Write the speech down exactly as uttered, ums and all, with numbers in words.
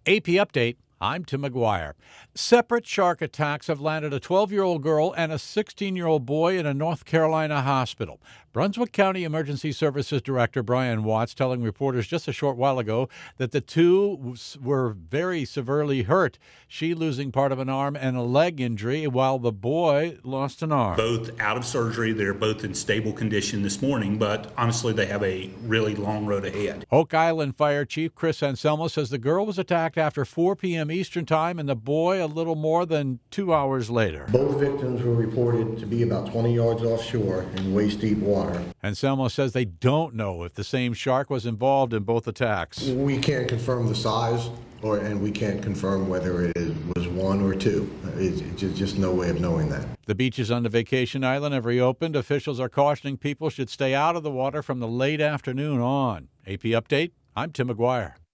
A P Update, I'm Tim McGuire. Separate shark attacks have landed a twelve-year-old girl and a sixteen-year-old boy in a North Carolina hospital. Brunswick County Emergency Services Director Brian Watts telling reporters just a short while ago that the two were very severely hurt, she losing part of an arm and a leg injury, while the boy lost an arm. Both out of surgery. They're both in stable condition this morning, but honestly, they have a really long road ahead. Oak Island Fire Chief Chris Anselmo says the girl was attacked after four p.m. Eastern Time and the boy a little more than two hours later. Both victims were reported to be about twenty yards offshore in waist-deep water. Anselmo says they don't know if the same shark was involved in both attacks. We can't confirm the size, or and we can't confirm whether it is, was one or two. It's, it's just no way of knowing that. The beaches on the vacation island have reopened. Officials are cautioning people should stay out of the water from the late afternoon on. A P Update, I'm Tim McGuire.